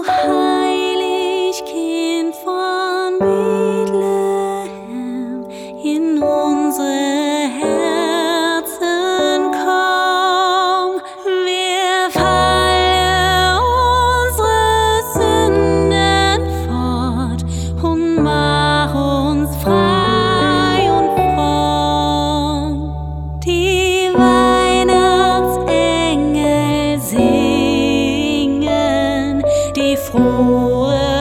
heilig Kind von Bethlehem, in unsere Herzen komm. Wirf alle unsere Sünden fort und mach uns frei und fromm. Die Weihnachtsengel singen die frohe